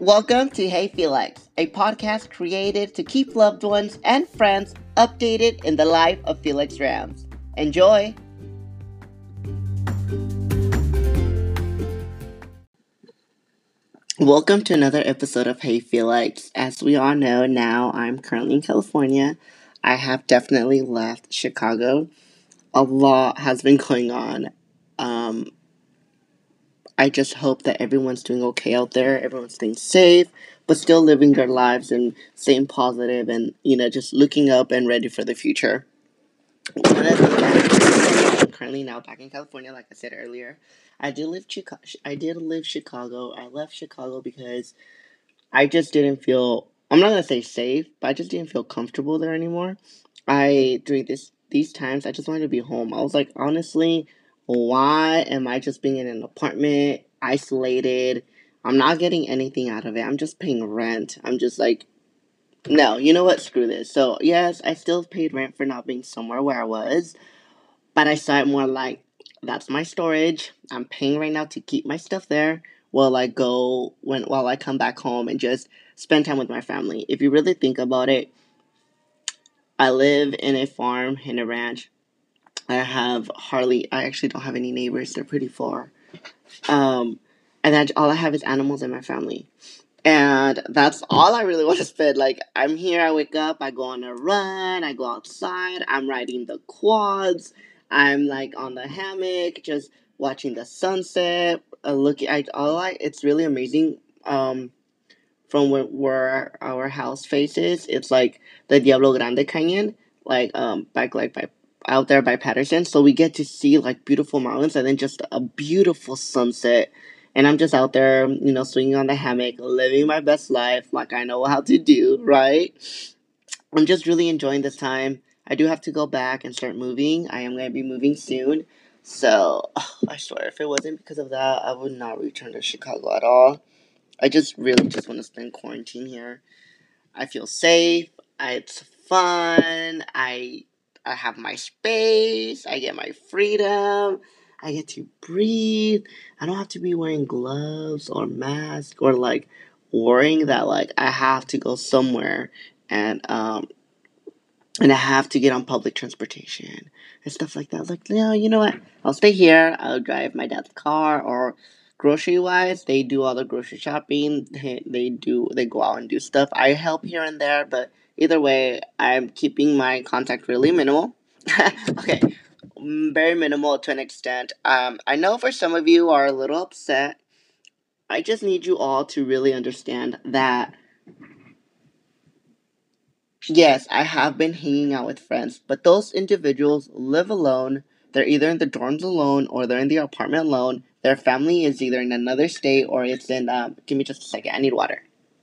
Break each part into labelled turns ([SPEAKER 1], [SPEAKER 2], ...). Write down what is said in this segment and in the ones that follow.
[SPEAKER 1] Welcome to Hey Felix, a podcast created to keep loved ones and friends updated in the life of Felix Rams. Enjoy! Welcome to another episode of Hey Felix. As we all know now, I'm currently in California. I have definitely left Chicago. A lot has been going on. I just hope that everyone's doing okay out there. Everyone's staying safe, but still living their lives and staying positive and, just looking up and ready for the future. I'm currently now back in California, like I said earlier. I did live Chicago. I left Chicago because I just didn't feel, I'm not going to say safe, but I just didn't feel comfortable there anymore. During these times, I just wanted to be home. I was like, honestly, why am I just being in an apartment, isolated? I'm not getting anything out of it. I'm just paying rent. I'm just like, no, you know what? Screw this. So, yes, I still paid rent for not being somewhere where I was, but I saw it more like, that's my storage. I'm paying right now to keep my stuff there while I come back home and just spend time with my family. If you really think about it, I live in a farm, in a ranch. I actually don't have any neighbors. They're pretty far. And all I have is animals and my family. And that's all I really want to spend. Like, I'm here, I wake up, I go on a run, I go outside, I'm riding the quads, I'm like on the hammock, just watching the sunset, it's really amazing. From where our house faces, it's like the Diablo Grande Canyon, by out there by Patterson. So we get to see like beautiful mountains and then just a beautiful sunset. And I'm just out there, swinging on the hammock, living my best life like I know how to do, right? I'm just really enjoying this time. I do have to go back and start moving. I am going to be moving soon. So, I swear, if it wasn't because of that, I would not return to Chicago at all. I just really just want to spend quarantine here. I feel safe. It's fun. I have my space. I get my freedom. I get to breathe. I don't have to be wearing gloves or mask or like worrying that like I have to go somewhere and I have to get on public transportation and stuff like that. Like, no, you know what? I'll stay here. I'll drive my dad's car. Or grocery wise, they do all the grocery shopping. They go out and do stuff. I help here and there, but either way, I'm keeping my contact really minimal. Okay, very minimal to an extent. I know for some of you are a little upset. I just need you all to really understand that yes, I have been hanging out with friends, but those individuals live alone. They're either in the dorms alone or they're in the apartment alone. Their family is either in another state or it's in, give me just a second, I need water.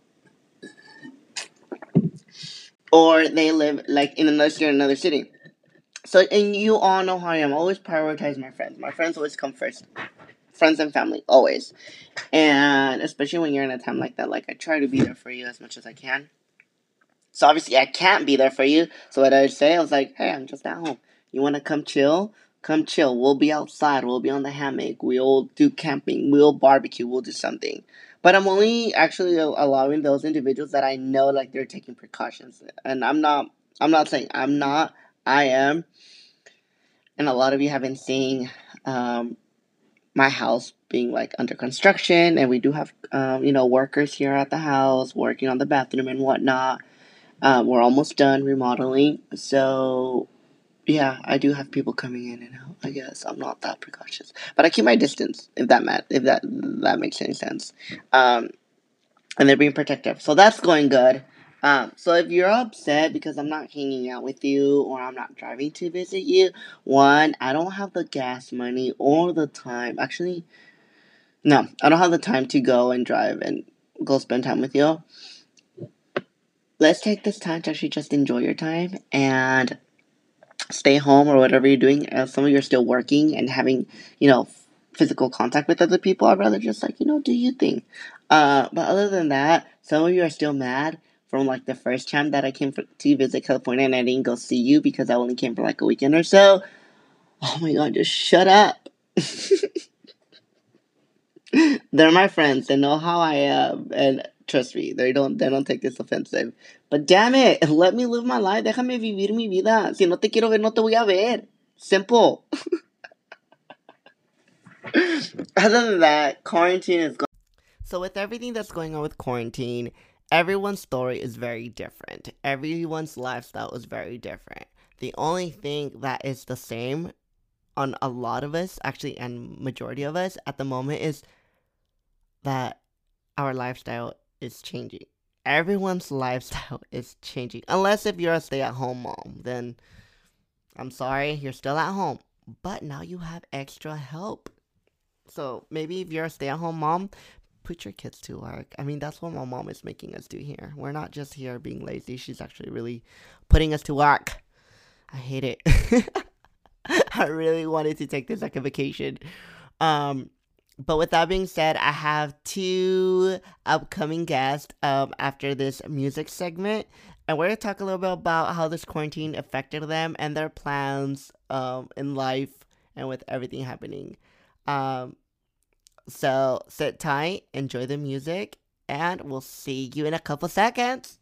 [SPEAKER 1] Or they live like in another state or another city. So, and you all know how I am. I always prioritize my friends. My friends always come first. Friends and family, always. And especially when you're in a time like that, like I try to be there for you as much as I can. So obviously I can't be there for you. So what I say, I was like, hey, I'm just at home. You want to come chill? Come chill. We'll be outside. We'll be on the hammock. We'll do camping. We'll barbecue. We'll do something. But I'm only actually allowing those individuals that I know like they're taking precautions. And I'm not saying I'm not. I am. And a lot of you have been seeing my house being like under construction. And we do have, workers here at the house working on the bathroom and whatnot. We're almost done remodeling, so yeah, I do have people coming in and out. I guess I'm not that precautious, but I keep my distance. If that makes any sense, and they're being protective, so that's going good. So if you're upset because I'm not hanging out with you or I'm not driving to visit you, one, I don't have the gas money or the time. Actually, no, I don't have the time to go and drive and go spend time with you. Let's take this time to actually just enjoy your time and stay home or whatever you're doing. Some of you are still working and having, physical contact with other people. I'd rather just like, do your thing. But other than that, some of you are still mad from like the first time that I came to visit California and I didn't go see you because I only came for like a weekend or so. Oh my god, just shut up. They're my friends. They know how I am. And Trust me, they don't take this offensive. But damn it, let me live my life. Déjame vivir mi vida. Si no te quiero ver, no te voy a ver. Simple. Other than that, quarantine is going. So with everything that's going on with quarantine, everyone's story is very different. Everyone's lifestyle is very different. The only thing that is the same on a lot of us, actually, and majority of us at the moment is that our lifestyle is changing. Everyone's lifestyle is changing. Unless if you're a stay-at-home mom, then I'm sorry, you're still at home. But now you have extra help. So maybe if you're a stay-at-home mom, put your kids to work. I mean, that's what my mom is making us do here. We're not just here being lazy. She's actually really putting us to work. I hate it. I really wanted to take this like a vacation. But with that being said, I have 2 upcoming guests after this music segment. And we're going to talk a little bit about how this quarantine affected them and their plans in life and with everything happening. So sit tight, enjoy the music, and we'll see you in a couple seconds.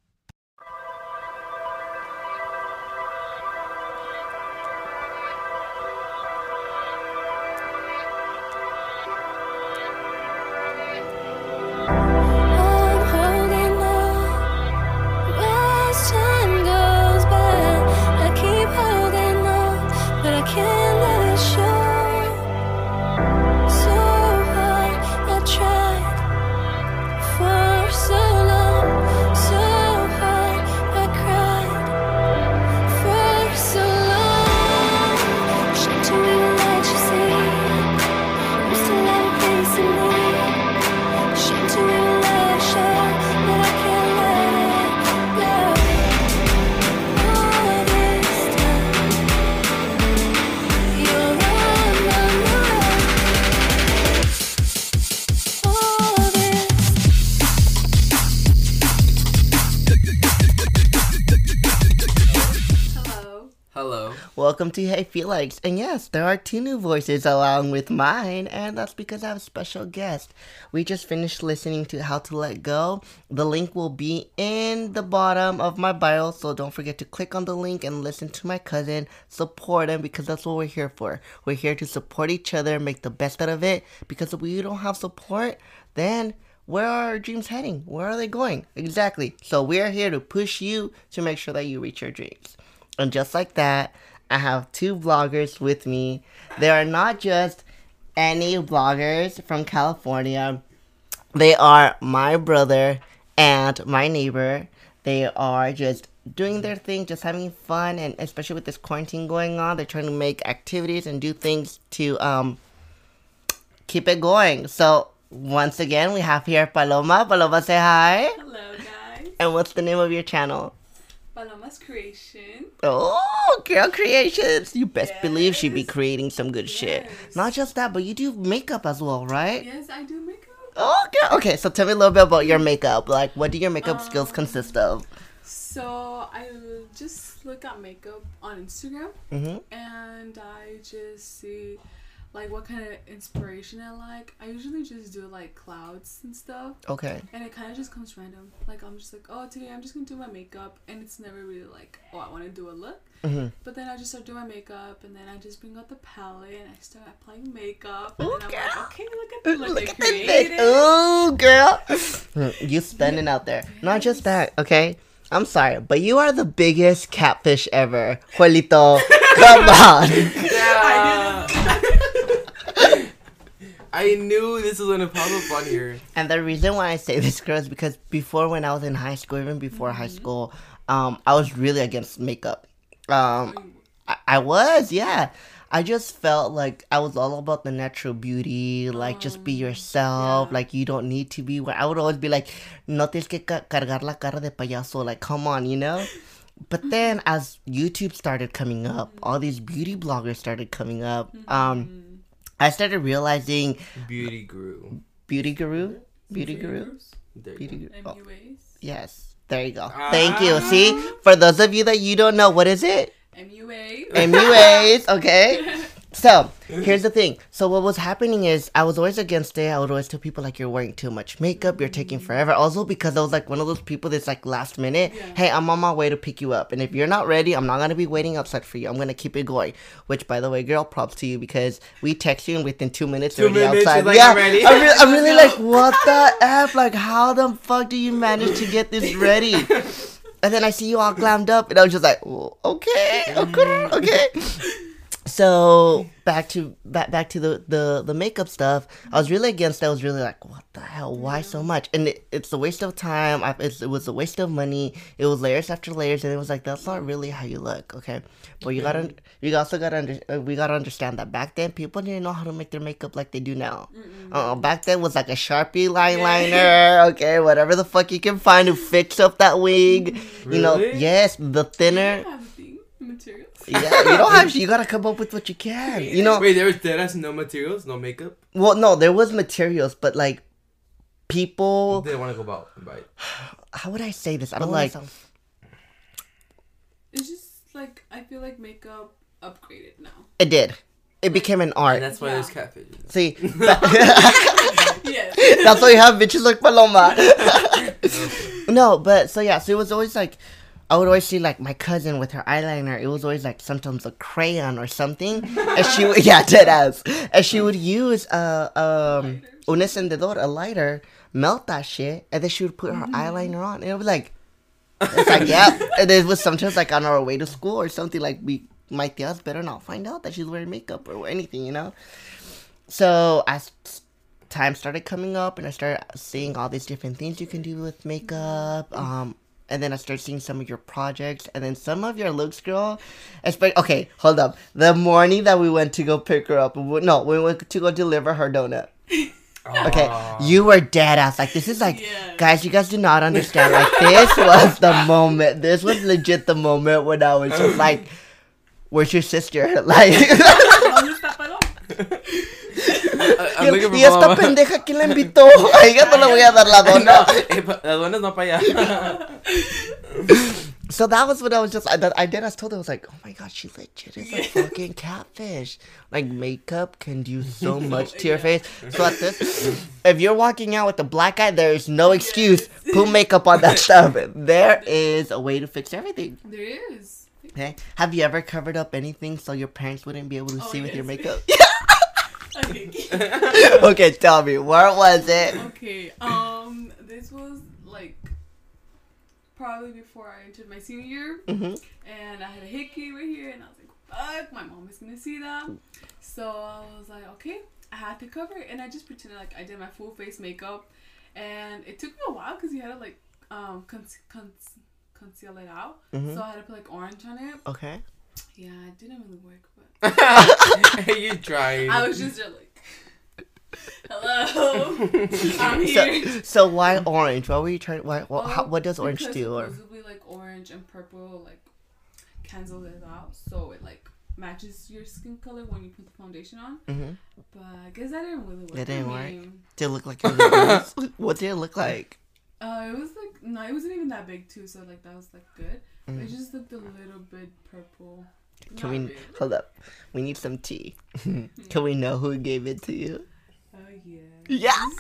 [SPEAKER 1] Welcome to Hey Felix, and yes, there are 2 new voices along with mine, and that's because I have a special guest. We just finished listening to How to Let Go. The link will be in the bottom of my bio, so don't forget to click on the link and listen to my cousin, support him, because that's what we're here for. We're here to support each other, make the best out of it, because if we don't have support, then where are our dreams heading? Where are they going? Exactly. So we are here to push you to make sure that you reach your dreams. And just like that, I have 2 vloggers with me. They are not just any vloggers from California. They are my brother and my neighbor. They are just doing their thing, just having fun, and especially with this quarantine going on, they're trying to make activities and do things to keep it going. So once again, we have here Paloma. Paloma, say hi.
[SPEAKER 2] Hello, guys.
[SPEAKER 1] And what's the name of your channel?
[SPEAKER 2] Paloma's Creation.
[SPEAKER 1] Oh, girl creations. You best believe she'd be creating some good shit. Not just that, but you do makeup as well, right?
[SPEAKER 2] Yes, I do makeup.
[SPEAKER 1] Oh, girl. Okay, so tell me a little bit about your makeup. Like, what do your makeup skills consist of?
[SPEAKER 2] So, I just look at makeup on Instagram. And I just see like what kind of inspiration I like. I usually just do like clouds and stuff.
[SPEAKER 1] Okay.
[SPEAKER 2] And it kind of just comes random. Like I'm just like, oh, today I'm just gonna do my makeup, and it's never really like, oh, I want to do a look. But then I just start doing my makeup, and then I just bring out the palette and I start applying makeup. And then I'm like, okay, look at this.
[SPEAKER 1] Oh, girl. You spending out there. Yes. Not just that, okay? I'm sorry, but you are the biggest catfish ever. Juelito, come on.
[SPEAKER 3] Yeah. I knew this was gonna pop up on here.
[SPEAKER 1] And the reason why I say this, girl, is because before, when I was in high school, even before high school, I was really against makeup. I was, yeah. I just felt like I was all about the natural beauty, like just be yourself, like you don't need to be. I would always be like, no tienes que cargar la cara de payaso, like come on, you know? But then as YouTube started coming up, all these beauty bloggers started coming up, I started realizing...
[SPEAKER 3] Beauty Guru.
[SPEAKER 1] Beauty Guru? Beauty Guru? Beauty Guru.
[SPEAKER 2] MUAs?
[SPEAKER 1] Oh, yes, there you go. Thank you. See, for those of you that you don't know, what is it?
[SPEAKER 2] MUAs.
[SPEAKER 1] MUAs, okay. So, here's the thing. So, what was happening is I was always against it. I would always tell people, like, you're wearing too much makeup. You're taking forever. Also, because I was, like, one of those people that's, like, last minute.
[SPEAKER 2] Yeah.
[SPEAKER 1] Hey, I'm on my way to pick you up. And if you're not ready, I'm not going to be waiting outside for you. I'm going to keep it going. Which, by the way, girl, props to you because we text you and within 2 minutes, you're already outside.
[SPEAKER 3] She's like,
[SPEAKER 1] yeah,
[SPEAKER 3] I'm ready.
[SPEAKER 1] I'm really like, what the F? Like, how the fuck do you manage to get this ready? And then I see you all glammed up. And I was just like, well, okay. So back to the makeup stuff. I was really against it. I was really like, what the hell? Why so much? And it's a waste of time. It was a waste of money. It was layers after layers, and it was like that's not really how you look, okay? But we gotta understand that back then people didn't know how to make their makeup like they do now. Back then was like a Sharpie liner, okay, whatever the fuck you can find to fix up that wig.
[SPEAKER 3] Really?
[SPEAKER 1] You know, yes, the thinner.
[SPEAKER 2] Materials.
[SPEAKER 1] Yeah, you don't have. You gotta come up with what you can. You know.
[SPEAKER 3] Wait, there was deadass no materials, no makeup.
[SPEAKER 1] Well, no, there was materials, but like people.
[SPEAKER 3] They want to go out and buy it.
[SPEAKER 1] How would I say this? I don't like.
[SPEAKER 2] It's just like I feel like makeup upgraded now.
[SPEAKER 1] It did. It became an art.
[SPEAKER 3] And that's why there's catfish.
[SPEAKER 1] See,
[SPEAKER 2] Yes.
[SPEAKER 1] that's why you have bitches like Paloma. No, but so yeah, so it was always like. I would always see like my cousin with her eyeliner. It was always like sometimes a crayon or something, and she would dead ass, and she would use un encendedor, a lighter, melt that shit, and then she would put her eyeliner on, and it would be like, it's like yeah, and it was sometimes like on our way to school or something like my tias better not find out that she's wearing makeup or anything, you know. So as time started coming up, and I started seeing all these different things you can do with makeup, and then I started seeing some of your projects, and then some of your looks, girl. Okay, hold up. The morning that we went to go pick her up, we went to go deliver her donut. Okay, you were dead ass. Like, this is like, guys, you guys do not understand. Like, this was the moment. This was legit the moment when I was just like, where's your sister? Like, y esta pendeja, ¿quién la invitó? A ella no le voy a dar la dona.
[SPEAKER 3] La dona no para allá.
[SPEAKER 1] So that was what I was just, I told her, I was like, oh my god, she legit is a fucking catfish. Like, makeup can do so much to your face. So at this, if you're walking out with a black eye, there is no excuse. Put makeup on that stuff. There is a way to fix everything.
[SPEAKER 2] There is.
[SPEAKER 1] Okay. Have you ever covered up anything so your parents wouldn't be able to see with your makeup? Okay, tell me, where was it?
[SPEAKER 2] Okay, this was like probably before I entered my senior year, and I had a hickey right here, and I was like, fuck, my mom is gonna see that. So I was like, okay, I had to cover it, and I just pretended like I did my full face makeup, and it took me a while because you had to like conceal it out, so I had to put like orange on it.
[SPEAKER 1] Okay.
[SPEAKER 2] Yeah, it didn't really work, but
[SPEAKER 3] You tried.
[SPEAKER 2] I was just like, hello, I'm here.
[SPEAKER 1] So why orange? Why were you trying? What does orange do? Or
[SPEAKER 2] supposedly like orange and purple like cancel it out, so it like matches your skin color when you put the foundation on. But I guess that didn't really work.
[SPEAKER 1] It didn't work. Did it look like it was what did it look like?
[SPEAKER 2] It was like no, it wasn't even that big too. So like that was like good. It just looked a little bit purple.
[SPEAKER 1] Can we hold up? We need some tea. Can we know who gave it to you?
[SPEAKER 2] Yeah.
[SPEAKER 1] Yes.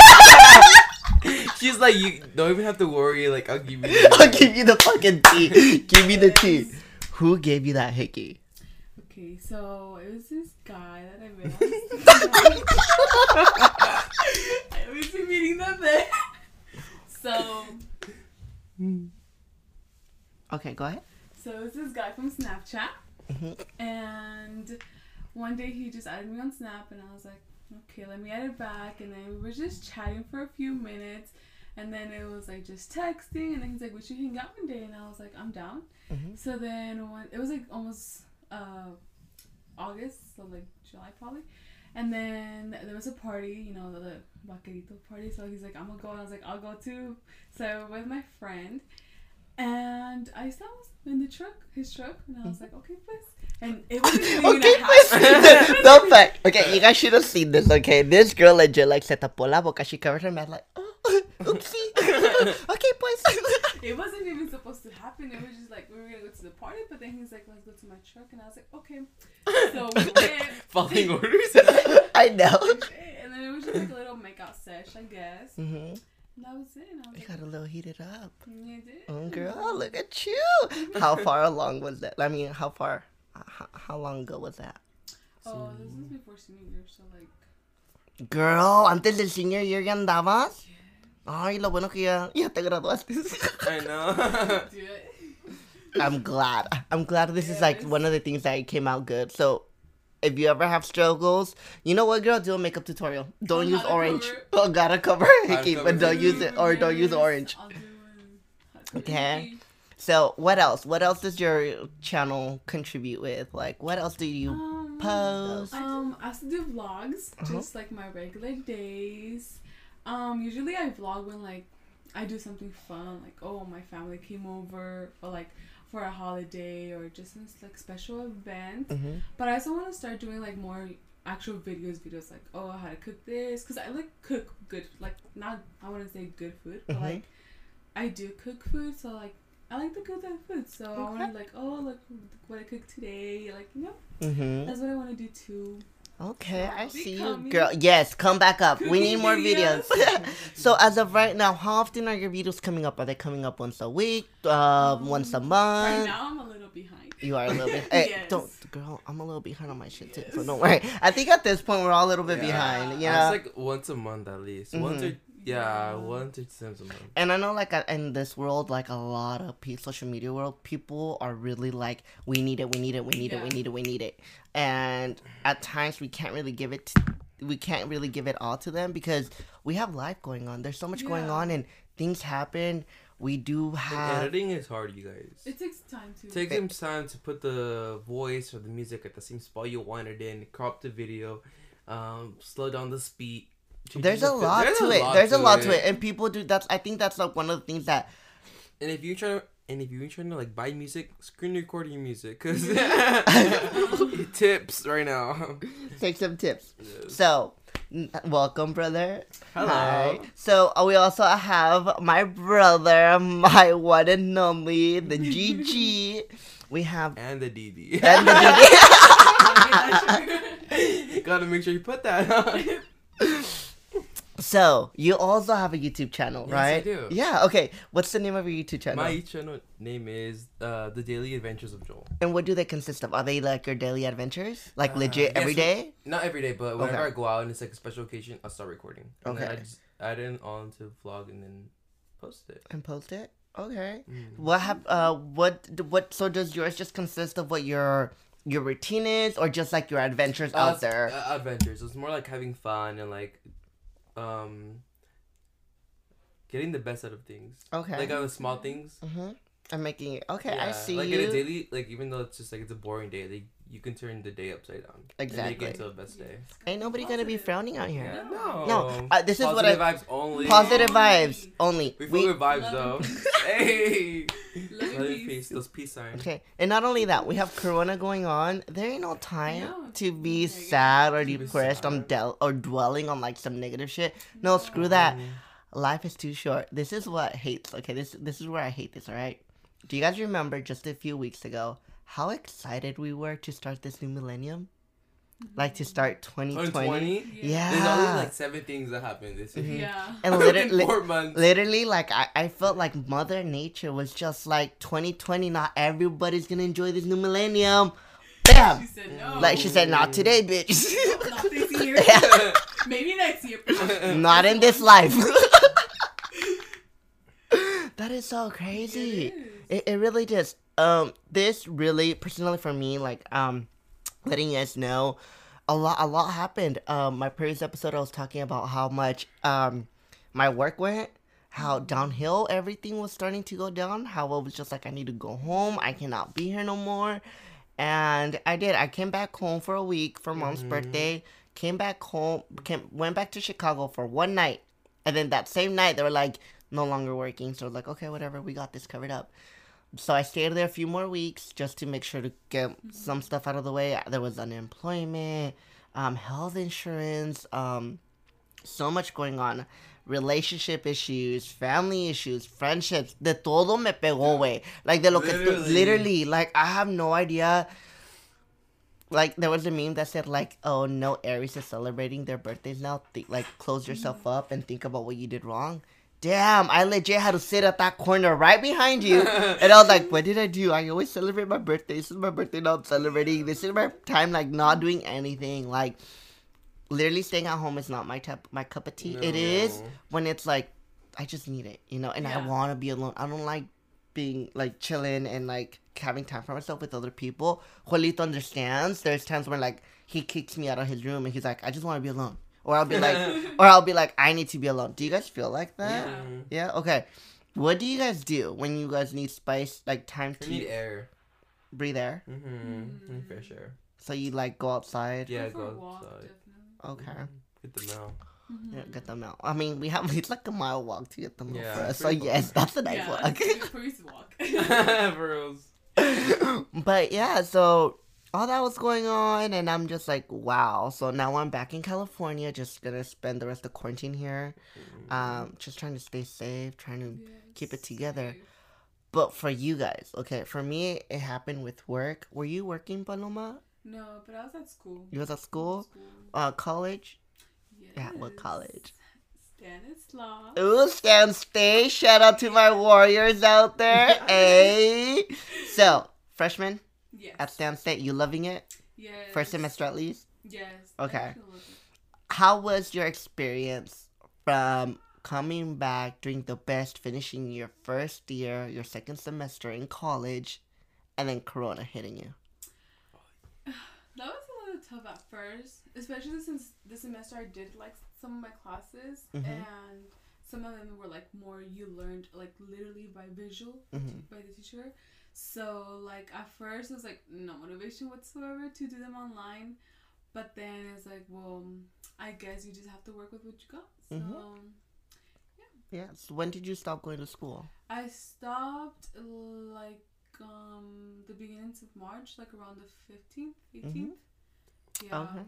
[SPEAKER 3] She's like, you don't even have to worry. Like, I'll give you.
[SPEAKER 1] I'll give you the fucking tea. Give me the tea. Who gave you that hickey?
[SPEAKER 2] Okay, so it was this guy that I met. I was meeting them there. So.
[SPEAKER 1] Okay, go ahead.
[SPEAKER 2] So it was this guy from Snapchat, and one day he just added me on Snap, and I was like, okay, let me add it back, and then we were just chatting for a few minutes, and then it was like just texting, and then he's like, we should hang out one day, and I was like, I'm down. So then it was like almost August, so like July probably, and then there was a party, you know, the Vaquerito party, so he's like, I'm gonna go, and I was like, I'll go too. So with my friend. And I was in the truck, his truck, and I was like, okay, pues. And it wasn't even
[SPEAKER 1] okay, pues. No fact. Okay, you guys should have seen this, okay? This girl legit, like, se tapó la boca. She covered her mouth, like, oh, oopsie. Okay, pues.
[SPEAKER 2] It wasn't even supposed to happen. It was just like, we were going to go to the party, but then he's like, let's go to my truck, and I was like, okay. So we went.
[SPEAKER 3] Following orders.
[SPEAKER 1] I know.
[SPEAKER 2] And then it was just like a little makeout sesh, I guess.
[SPEAKER 1] Mm-hmm.
[SPEAKER 2] And that was it. And I was
[SPEAKER 1] You
[SPEAKER 2] like,
[SPEAKER 1] got a little heated up.
[SPEAKER 2] yeah, I did.
[SPEAKER 1] Oh, girl, look at you. How far along was that? I mean, how long ago was that?
[SPEAKER 2] Oh, this was before senior year, so like.
[SPEAKER 1] Girl, antes del senior year ya andabas. Ay, lo bueno que ya te graduaste.
[SPEAKER 3] I know.
[SPEAKER 2] Dude.
[SPEAKER 1] I'm glad. This is like one of the things that came out good. So, if you ever have struggles, you know what, girl? Do a makeup tutorial. Don't use orange. Oh, gotta cover Hickey, but don't use it, or don't use orange.
[SPEAKER 2] I'll do
[SPEAKER 1] Okay. So, what else? What else does your channel contribute with? Like, what else do you post?
[SPEAKER 2] I used to do vlogs, just like my regular days. Usually I vlog when like I do something fun, like my family came over, or like for a holiday, or just in like special event.
[SPEAKER 1] Mm-hmm.
[SPEAKER 2] But I also want to start doing like more actual videos like how to cook this, because I like cook good, like not I wouldn't say good food, but like I do cook food, so like I like to cook that food, so I want to like look what I cooked today, like that's what I want to do too.
[SPEAKER 1] Okay, I see you,
[SPEAKER 2] coming.
[SPEAKER 1] girl. Yes, come back up. We need more videos.
[SPEAKER 2] Videos.
[SPEAKER 1] So, as of right now, how often are your videos coming up? Are they coming up once a week? Once a
[SPEAKER 2] Right
[SPEAKER 1] month?
[SPEAKER 2] now I'm a little behind.
[SPEAKER 1] You are a little bit. Hey,
[SPEAKER 2] Yes.
[SPEAKER 1] girl, I'm a little behind on my shit too, so don't worry. I think at this point we're all a little bit behind. You know?
[SPEAKER 3] It's like once a month at least. Once or once or two times a month.
[SPEAKER 1] And I know, like, in this world, like, a lot of social media world, people are really like, we need it. And at times, we can't really give it all to them, because we have life going on. There's so much going on, and things happen. We do have...
[SPEAKER 3] And editing is hard, you guys.
[SPEAKER 2] It takes time to.
[SPEAKER 3] It takes some time to put the voice or the music at the same spot you want it in, crop the video, slow down the speed.
[SPEAKER 1] There's a lot to it, and people do. I think that's like one of the things that.
[SPEAKER 3] And if you're trying to like buy music, screen record your music, cause tips right now.
[SPEAKER 1] Take some tips.
[SPEAKER 3] Yes.
[SPEAKER 1] So, welcome, brother.
[SPEAKER 3] Hello.
[SPEAKER 1] Hi. So we also have my brother, my one and only, the GG. We have
[SPEAKER 3] And the DD.
[SPEAKER 1] and the DD.
[SPEAKER 3] Gotta make sure you put that on.
[SPEAKER 1] So, you also have a YouTube channel,
[SPEAKER 3] Yes,
[SPEAKER 1] right?
[SPEAKER 3] I do.
[SPEAKER 1] Yeah, okay. What's the name of your YouTube channel?
[SPEAKER 3] My channel name is The Daily Adventures of Joel.
[SPEAKER 1] And what do they consist of? Are they like your daily adventures? Like legit every
[SPEAKER 3] yes,
[SPEAKER 1] day?
[SPEAKER 3] Not every day, but whenever
[SPEAKER 1] Okay.
[SPEAKER 3] I go out and it's like a special occasion, I'll start recording. And then
[SPEAKER 1] Okay.
[SPEAKER 3] I just add in onto vlog and then post it.
[SPEAKER 1] And post it? Okay.
[SPEAKER 3] Mm.
[SPEAKER 1] What so does yours just consist of what your routine is, or just like your adventures out there?
[SPEAKER 3] Adventures. It's more like having fun and like getting the best out of things.
[SPEAKER 1] Okay.
[SPEAKER 3] Like on the small things.
[SPEAKER 1] Mm-hmm. I'm making it. Okay, I
[SPEAKER 3] Yeah,
[SPEAKER 1] see
[SPEAKER 3] like
[SPEAKER 1] you.
[SPEAKER 3] in a daily, like even though it's just like it's a boring day, like you can turn the day upside down.
[SPEAKER 1] Exactly.
[SPEAKER 3] And make it into the best day.
[SPEAKER 1] Ain't nobody gonna be frowning out here.
[SPEAKER 3] Yeah, no.
[SPEAKER 1] No, this is what
[SPEAKER 3] Positive vibes only.
[SPEAKER 1] Positive vibes only.
[SPEAKER 3] We full with vibes though.
[SPEAKER 2] Love
[SPEAKER 3] Hey.
[SPEAKER 2] Love
[SPEAKER 3] Love
[SPEAKER 2] and
[SPEAKER 3] and peace. Those peace signs.
[SPEAKER 1] Okay, and not only that, we have Corona going on. There ain't no time
[SPEAKER 2] No,
[SPEAKER 1] to be
[SPEAKER 2] negative.
[SPEAKER 1] sad or
[SPEAKER 3] To be
[SPEAKER 1] depressed
[SPEAKER 3] sad.
[SPEAKER 1] or dwelling on like some negative shit. No, screw that.
[SPEAKER 3] Mm.
[SPEAKER 1] Life is too short. This is what hates. Okay, this is where I hate this. All right. Do you guys remember just a few weeks ago how excited we were to start this new millennium? Like to start 2020.
[SPEAKER 3] 2020?
[SPEAKER 1] Yeah.
[SPEAKER 3] There's only like 7 things that happened this year.
[SPEAKER 2] Yeah.
[SPEAKER 1] And
[SPEAKER 3] In
[SPEAKER 1] literally,
[SPEAKER 3] 4 months.
[SPEAKER 1] literally, like I felt like Mother Nature was just like 2020. Not everybody's gonna enjoy this new millennium. Bam!
[SPEAKER 2] She said no.
[SPEAKER 1] Like she said, not today, bitch.
[SPEAKER 2] Not this year. Maybe next year.
[SPEAKER 1] Not in this life. That is so crazy. It really just this really personally for me, like letting you guys know a lot happened. My previous episode I was talking about how much my work went, how downhill everything was starting to go down, how it was just like I need to go home, I cannot be here no more. And I did. I came back home for a week for Mom's birthday. Came back home, went back to Chicago for one night. And then that same night, they were like, no longer working. So I was like, okay, whatever, we got this covered up. So I stayed there a few more weeks just to make sure to get some stuff out of the way. There was unemployment, health insurance, so much going on. Relationship issues, family issues, friendships. De todo me pegó, güey. Like, de lo que... Literally, like, I have no idea. Like, there was a meme that said, like, oh, no Aries is celebrating their birthdays now. Like, close yourself up and think about what you did wrong. Damn, I legit had to sit at that corner right behind you. And I was like, what did I do? I always celebrate my birthday. This is my birthday now. I'm celebrating. This is my time, like, not doing anything. Like, literally staying at home is not my cup of tea. No. It is when it's like, I just need it, you know? And I want to be alone. I don't like being, like, chilling and, like, having time for myself with other people. Juelito understands. There's times when, like, he kicks me out of his room and he's like, I just want to be alone. Or I'll be like, I need to be alone. Do you guys feel like that? Yeah? Okay. What do you guys do when you guys need space, like time to...
[SPEAKER 3] need air.
[SPEAKER 1] Breathe air?
[SPEAKER 3] Need fresh air.
[SPEAKER 1] So you like go outside?
[SPEAKER 3] Yeah, go outside.
[SPEAKER 1] Okay.
[SPEAKER 3] Get the mail.
[SPEAKER 1] Yeah, get the mail. I mean, it's like a mile walk to get the mail for us. So yes, that's a nice walk.
[SPEAKER 2] First walk.
[SPEAKER 3] For reals.
[SPEAKER 1] But yeah, so... all that was going on, and I'm just like, wow. So now I'm back in California, just gonna spend the rest of quarantine here. Just trying to stay safe, trying to keep it together. But for you guys, okay, for me, it happened with work. Were you working, Paloma?
[SPEAKER 2] No, but I was at school.
[SPEAKER 1] You was at school? College?
[SPEAKER 2] Yes.
[SPEAKER 1] Yeah, what college?
[SPEAKER 2] Stanislaus.
[SPEAKER 1] Ooh, Stan State. Shout out to my Warriors out there. Hey. So, freshman?
[SPEAKER 2] Yes.
[SPEAKER 1] At Stan State, you loving it?
[SPEAKER 2] Yes.
[SPEAKER 1] First semester at least?
[SPEAKER 2] Yes.
[SPEAKER 1] Okay. How was your experience from coming back during the best, finishing your first year, your second semester in college, and then Corona hitting you?
[SPEAKER 2] That was a little tough at first, especially since this semester I did like some of my classes, and some of them were like more you learned like literally by visual by the teacher. So, like, at first, it was, like, no motivation whatsoever to do them online. But then it's like, well, I guess you just have to work with what you got. So, yeah.
[SPEAKER 1] Yeah. So, when did you stop going to school?
[SPEAKER 2] I stopped, like, the beginnings of March, like, around the 15th, 18th. Yeah.
[SPEAKER 1] Okay.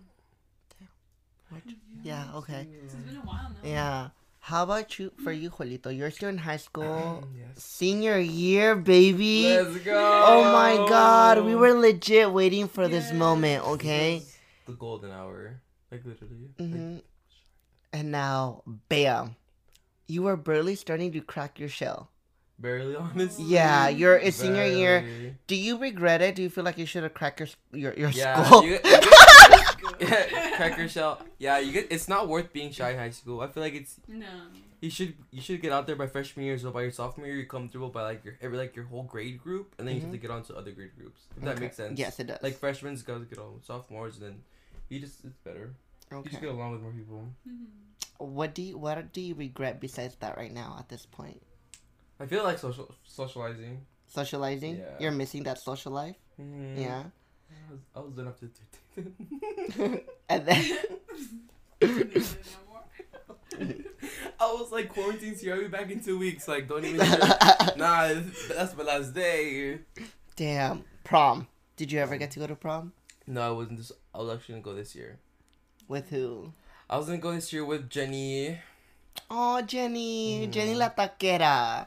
[SPEAKER 1] Damn. Yeah, okay.
[SPEAKER 2] So, it's been a while now.
[SPEAKER 1] Yeah. How about you, for you, Juelito? You're still in high school. Yes. Senior year, baby.
[SPEAKER 3] Let's go.
[SPEAKER 1] Oh my God. We were legit waiting for this moment, okay?
[SPEAKER 3] The golden hour. Like, literally. Like,
[SPEAKER 1] and now, bam. You were barely starting to crack your shell.
[SPEAKER 3] Barely, honestly.
[SPEAKER 1] Yeah, you're a senior year. Do you regret it? Do you feel like you should have cracked your
[SPEAKER 3] yeah,
[SPEAKER 1] skull?
[SPEAKER 3] Crack your shell. Yeah, it's not worth being shy in high school. I feel like it's
[SPEAKER 2] no.
[SPEAKER 3] You should get out there by freshman year, so by your sophomore year you come through by like your whole grade group, and then you have to get on to other grade groups. If that makes sense.
[SPEAKER 1] Yes, it does.
[SPEAKER 3] Like freshmen's gotta get on with sophomores, and then it's better. Okay. You just get along with more people.
[SPEAKER 1] What do you regret besides that right now at this point?
[SPEAKER 3] I feel like socializing.
[SPEAKER 1] Socializing?
[SPEAKER 3] Yeah.
[SPEAKER 1] You're missing that social life? Yeah.
[SPEAKER 3] I was done after 13.
[SPEAKER 1] And then
[SPEAKER 3] I was like, quarantine's here. I'll be back in 2 weeks. Like, don't even. Nah, that's my last day.
[SPEAKER 1] Damn. Prom. Did you ever get to go to prom?
[SPEAKER 3] No, I wasn't. I was actually gonna go this year.
[SPEAKER 1] With who? I
[SPEAKER 3] was gonna go this year with Jenny.
[SPEAKER 1] Oh, Jenny. Jenny la taquera.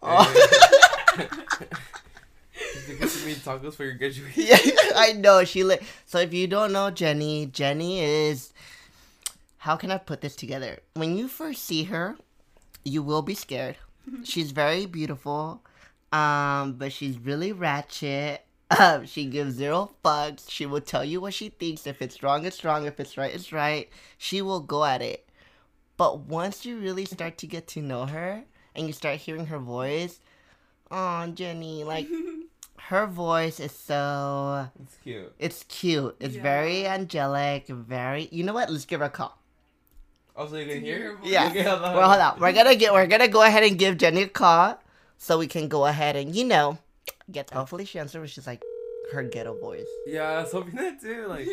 [SPEAKER 3] She's because you made tacos for your graduation.
[SPEAKER 1] Yeah, I know. So if you don't know Jenny is... How can I put this together? When you first see her, you will be scared. She's very beautiful. But she's really ratchet. She gives zero fucks. She will tell you what she thinks. If it's wrong, it's wrong. If it's right, it's right. She will go at it. But once you really start to get to know her and you start hearing her voice, oh, Jenny, like, her voice is so...
[SPEAKER 3] It's cute.
[SPEAKER 1] It's cute. It's very angelic, very... You know what? Let's give her a call.
[SPEAKER 3] Oh, so you can hear her voice?
[SPEAKER 1] Yeah.
[SPEAKER 3] Okay, hold
[SPEAKER 1] on. We're gonna go ahead and give Jenny a call so we can go ahead and, get... Hopefully she answers with just, like, her ghetto voice.
[SPEAKER 3] Yeah, I was hoping that too. Like...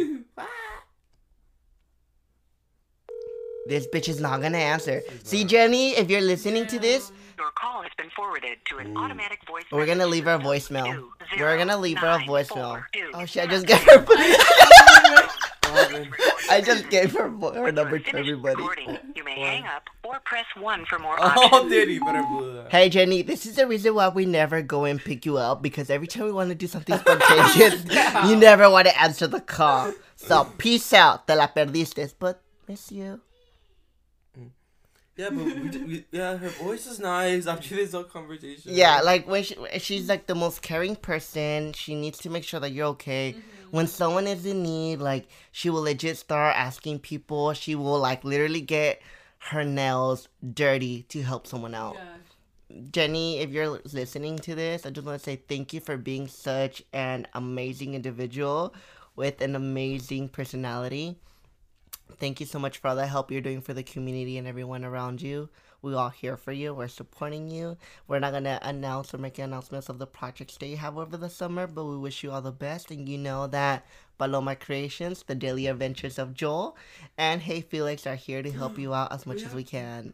[SPEAKER 1] This bitch is not gonna answer. See, Jenny, if you're listening to this,
[SPEAKER 4] your call has been forwarded to an automatic voice.
[SPEAKER 1] We're gonna leave her a voicemail.
[SPEAKER 4] 2, 0,
[SPEAKER 1] We're gonna leave her a
[SPEAKER 4] 9,
[SPEAKER 1] voicemail.
[SPEAKER 4] 4, 2,
[SPEAKER 1] Oh shit! I just got her.
[SPEAKER 3] happened?
[SPEAKER 1] I just gave her her
[SPEAKER 4] When you
[SPEAKER 1] number
[SPEAKER 4] have
[SPEAKER 1] to
[SPEAKER 4] finished
[SPEAKER 1] everybody.
[SPEAKER 4] recording, you may hang up or press 1 for more
[SPEAKER 3] Oh,
[SPEAKER 4] options.
[SPEAKER 3] dude, you better blew that.
[SPEAKER 1] Hey Jenny, this is the reason why we never go and pick you up, because every time we want to do something spontaneous, you never want to answer the call. So peace out, te la perdiste, but miss you.
[SPEAKER 3] Yeah, but yeah, her voice is nice after this whole conversation.
[SPEAKER 1] Yeah, like when she's like the most caring person. She needs to make sure that you're okay. When someone is in need, like she will legit start asking people. She will like literally get her nails dirty to help someone out.
[SPEAKER 2] Yeah.
[SPEAKER 1] Jenny, if you're listening to this, I just want to say thank you for being such an amazing individual with an amazing personality. Thank you so much for all the help you're doing for the community and everyone around you. We're all here for you. We're supporting you. We're not going to announce or make announcements of the projects that you have over the summer, but we wish you all the best. And you know that Paloma Creations, the daily adventures of Joel, and Hey Felix are here to help you out as much as we can.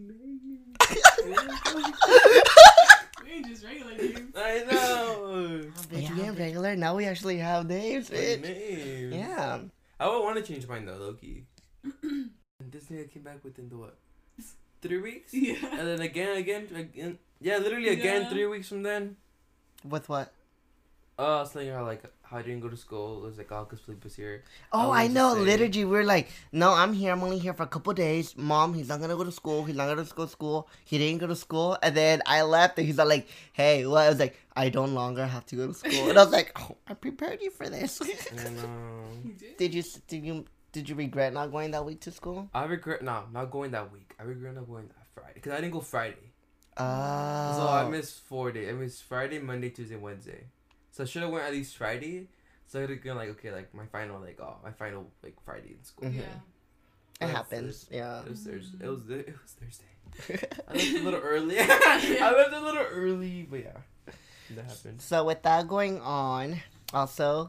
[SPEAKER 2] We ain't just regular names.
[SPEAKER 3] I know.
[SPEAKER 1] Bitch, we ain't regular. Now we actually have names, bitch.
[SPEAKER 3] Names.
[SPEAKER 1] Yeah.
[SPEAKER 3] I would want to change mine though, Loki. Disney came back within the what? 3 weeks?
[SPEAKER 2] Yeah.
[SPEAKER 3] And then again. Yeah, literally again
[SPEAKER 2] Yeah.
[SPEAKER 3] 3 weeks from then.
[SPEAKER 1] With what?
[SPEAKER 3] I was telling her how I didn't go to school. It was like, oh, because Felipe was here.
[SPEAKER 1] Oh,
[SPEAKER 3] I
[SPEAKER 1] I
[SPEAKER 3] was
[SPEAKER 1] know.
[SPEAKER 3] just saying-
[SPEAKER 1] Liturgy, we're like, no, I'm here. I'm only here for a couple days. Mom, he's not going to go to school. He's not going to go to school. He didn't go to school. And then I left and he's all like, hey, well, I was like, I don't longer have to go to school. And I was like, oh, I prepared you for this.
[SPEAKER 3] And
[SPEAKER 2] You did?
[SPEAKER 1] Did you regret not going that week to school?
[SPEAKER 3] I regret not going that week. I regret not going that Friday because I didn't go Friday.
[SPEAKER 1] Oh.
[SPEAKER 3] So I missed 4 days. I missed Friday, Monday, Tuesday, Wednesday. So I should have went at least Friday. So I would have gone like, okay, like my final Friday in school.
[SPEAKER 1] Mhm.
[SPEAKER 2] Yeah.
[SPEAKER 1] It
[SPEAKER 3] That's
[SPEAKER 1] happens. Yeah.
[SPEAKER 3] It was Thursday. It was Thursday. I left a little early. I left a little early, but yeah, that happened.
[SPEAKER 1] So with that going on, also,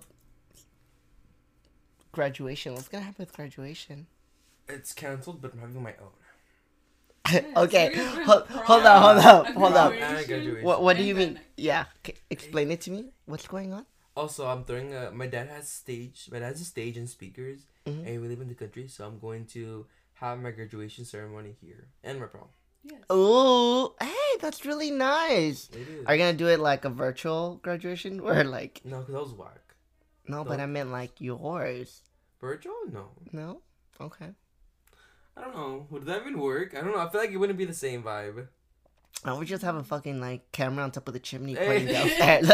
[SPEAKER 1] graduation. What's going to happen with graduation?
[SPEAKER 3] It's canceled, but I'm having my own.
[SPEAKER 1] Okay,
[SPEAKER 2] so you're gonna
[SPEAKER 1] hold
[SPEAKER 2] prom,
[SPEAKER 1] on.
[SPEAKER 2] a
[SPEAKER 1] Hold on.
[SPEAKER 2] graduation.
[SPEAKER 3] Graduation.
[SPEAKER 1] What do
[SPEAKER 2] And
[SPEAKER 1] you
[SPEAKER 2] then-
[SPEAKER 1] mean? Yeah, explain it to me. What's going on?
[SPEAKER 3] Also, I'm throwing my dad has a stage and speakers,
[SPEAKER 1] Mhm.
[SPEAKER 3] and we live in the country, so I'm going to have my graduation ceremony here and my prom.
[SPEAKER 2] Yes.
[SPEAKER 1] Ooh, hey, that's really nice.
[SPEAKER 3] It is.
[SPEAKER 1] Are you gonna do it like a virtual graduation or like?
[SPEAKER 3] No, because that was whack.
[SPEAKER 1] No, but I meant like yours.
[SPEAKER 3] Virtual? No.
[SPEAKER 1] No. Okay.
[SPEAKER 3] I don't know. Would that even work? I don't know. I feel like it wouldn't be the same vibe.
[SPEAKER 1] I would just have a fucking like camera on top of the chimney
[SPEAKER 3] Hey.
[SPEAKER 1] pointing downstairs.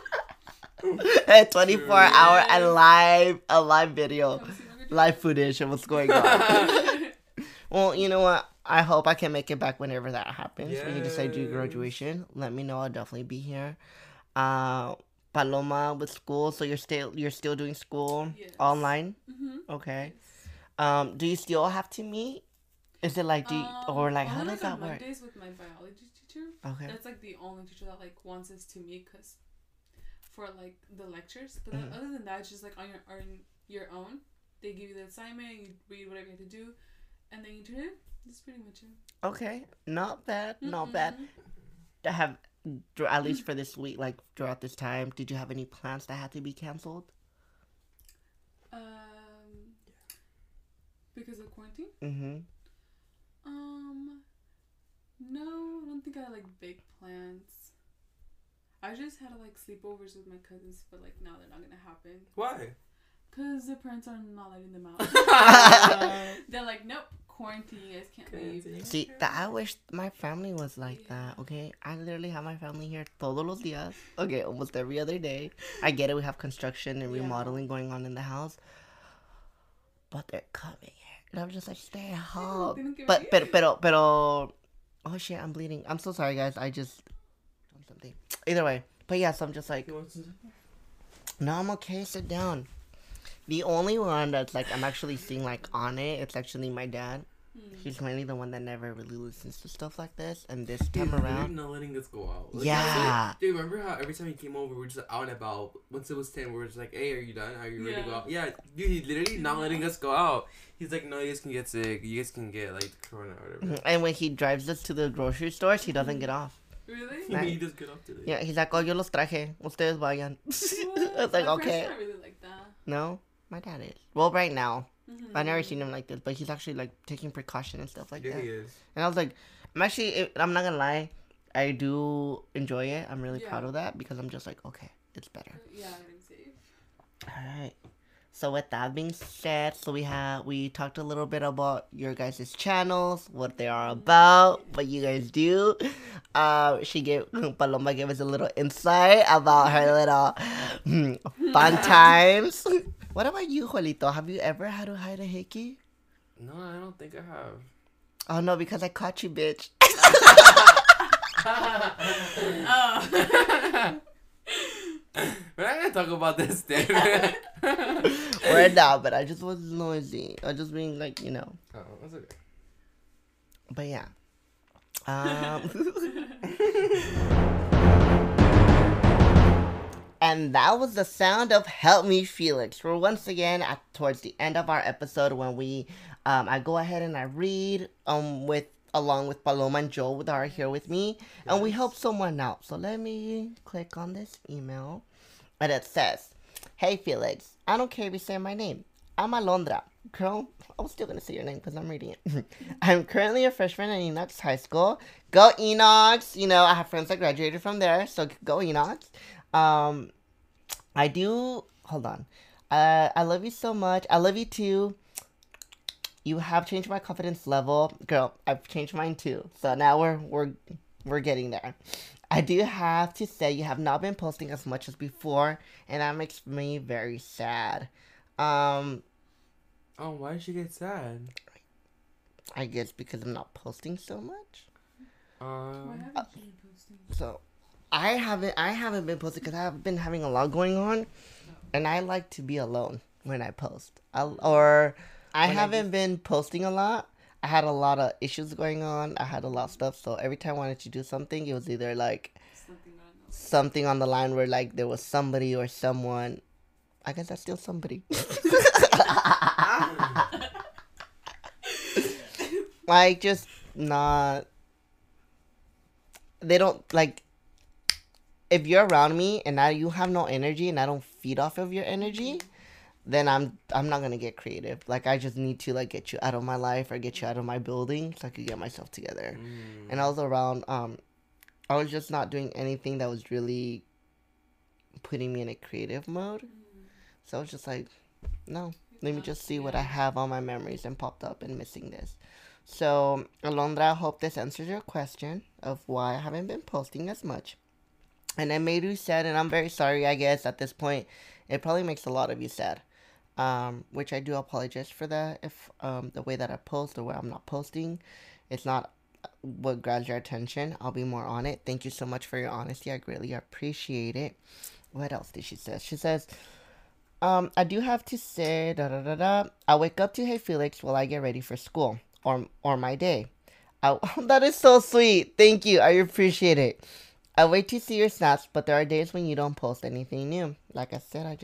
[SPEAKER 1] A 24-hour and a live video,
[SPEAKER 2] Come see my graduation.
[SPEAKER 1] live footage of what's going on. Well, you know what? I hope I can make it back whenever that happens. When you decide to do
[SPEAKER 3] Yes.
[SPEAKER 1] graduation, let me know. I'll definitely be here. Paloma with school, so you're still doing school
[SPEAKER 2] Yes.
[SPEAKER 1] online.
[SPEAKER 2] Mhm.
[SPEAKER 1] Okay. Do you still have to meet? Is it like or like how
[SPEAKER 2] only,
[SPEAKER 1] does
[SPEAKER 2] on
[SPEAKER 1] that work?
[SPEAKER 2] Mondays with my biology teacher.
[SPEAKER 1] Okay.
[SPEAKER 2] That's like the only teacher that like wants us to meet, cause for like the lectures. But
[SPEAKER 1] Mm-hmm.
[SPEAKER 2] then other than that, it's just like on your own. They give you the assignment, you read whatever you have to do, and then you turn it in. That's pretty much it.
[SPEAKER 1] Okay. Not bad. Not bad.
[SPEAKER 2] Mhm.
[SPEAKER 1] Have at least for this week, like throughout this time, did you have any plans that had to be canceled?
[SPEAKER 2] Because of quarantine.
[SPEAKER 1] Mm-hmm.
[SPEAKER 2] No, I don't think I had like big plans. I just had like sleepovers with my cousins, but like now they're not gonna happen.
[SPEAKER 3] Why?
[SPEAKER 2] Cause their parents are not letting them out. They're like, nope, quarantine. You guys can't leave.
[SPEAKER 1] See, I wish my family was like that, okay? I literally have my family here todos los días. Okay, almost every other day. I get it, we have construction and
[SPEAKER 2] Yeah.
[SPEAKER 1] remodeling going on in the house. But they're coming here. And I'm just like, stay at home.
[SPEAKER 2] tienen que
[SPEAKER 1] But,
[SPEAKER 2] venir.
[SPEAKER 1] pero, oh shit, I'm bleeding. I'm so sorry, guys. I just done something. Either way. But yeah, so I'm just like,
[SPEAKER 3] You want some?
[SPEAKER 1] no, I'm okay. Sit down. The only one that's like I'm actually seeing like on it, it's actually my dad. He's mainly the one that never really listens to stuff like this. And this time
[SPEAKER 3] Dude,
[SPEAKER 1] around,
[SPEAKER 3] not letting us go out. Like,
[SPEAKER 1] Yeah.
[SPEAKER 3] Dude, remember how every time he came over, we were just out and about. Once it was 10, we were just like, hey, are you done? Are you ready to go
[SPEAKER 2] Yeah.
[SPEAKER 3] out? Yeah, dude, he's literally not letting us go out. He's like, no, you guys can get sick. You guys can get, like, corona or whatever.
[SPEAKER 1] and when he drives us to the grocery stores, he doesn't get off.
[SPEAKER 2] Really?
[SPEAKER 1] Nice.
[SPEAKER 3] He just get off today.
[SPEAKER 1] Yeah, he's like, oh, yo los traje. Ustedes vayan.
[SPEAKER 2] What?
[SPEAKER 1] It's like,
[SPEAKER 2] My
[SPEAKER 1] okay.
[SPEAKER 2] parents not really like that.
[SPEAKER 1] No? My dad is. Well, right now.
[SPEAKER 2] Mm-hmm.
[SPEAKER 1] I've never seen him like this, but he's actually like taking precaution and stuff like
[SPEAKER 3] Yeah,
[SPEAKER 1] that.
[SPEAKER 3] he is.
[SPEAKER 1] And I was like, I'm not gonna lie, I do enjoy it. I'm really proud of that because I'm just like, okay, it's better.
[SPEAKER 2] Yeah, getting safe.
[SPEAKER 1] All right. So with that being said, we talked a little bit about your guys' channels, what they are about, what you guys do. Paloma gave us a little insight about her little fun times. What about you, Juelito? Have you ever had to hide a hickey?
[SPEAKER 3] No, I don't think I have.
[SPEAKER 1] Oh no, because I caught you, bitch.
[SPEAKER 2] Oh.
[SPEAKER 3] We're not gonna talk about this, dude.
[SPEAKER 1] We're not, but I just was noisy. I was just being like, you know.
[SPEAKER 3] Oh, that's okay.
[SPEAKER 1] But yeah. And that was the sound of Help Me Felix. We're once again towards the end of our episode when we I go ahead and I read along with Paloma and Joel that are here with me, and we help someone out. So let me click on this email, and it says, "Hey Felix, I don't care if you say my name. I'm Alondra. Girl, I was still gonna say your name because I'm reading it. I'm currently a freshman at Enox High School. Go Enox! You know, I have friends that graduated from there, so go Enox. Hold on. I love you so much. I love you too. You have changed my confidence level. Girl, I've changed mine too. So now we're getting there. I do have to say you have not been posting as much as before, and that makes me very sad.
[SPEAKER 3] Oh, why did you get sad?
[SPEAKER 1] I guess because I'm not posting so much.
[SPEAKER 2] Why haven't you been posting?
[SPEAKER 1] So I haven't been posting because I've been having a lot going on, and I like to be alone when I post. I haven't been posting a lot. I had a lot of issues going on. I had a lot of stuff. So every time I wanted to do something, it was either like something on the line where like there was somebody or someone. I guess that's still somebody. Like just not. They don't like. If you're around me and now you have no energy and I don't feed off of your energy, then I'm not gonna get creative. Like I just need to like get you out of my life or get you out of my building so I could get myself together. And I was around. I was just not doing anything that was really putting me in a creative mode. So I was just like, no, let me just see what I have on my memories and popped up and missing this. So Alondra, I hope this answers your question of why I haven't been posting as much. And it made you sad, and I'm very sorry, I guess, at this point. It probably makes a lot of you sad. Which I do apologize for that. If the way that I post or where I'm not posting, it's not what grabs your attention. I'll be more on it. Thank you so much for your honesty. I greatly appreciate it. What else did she say? She says, I do have to say, I wake up to Hey Felix while I get ready for school or my day. That is so sweet. Thank you. I appreciate it. I wait to see your snaps, but there are days when you don't post anything new. Like I said,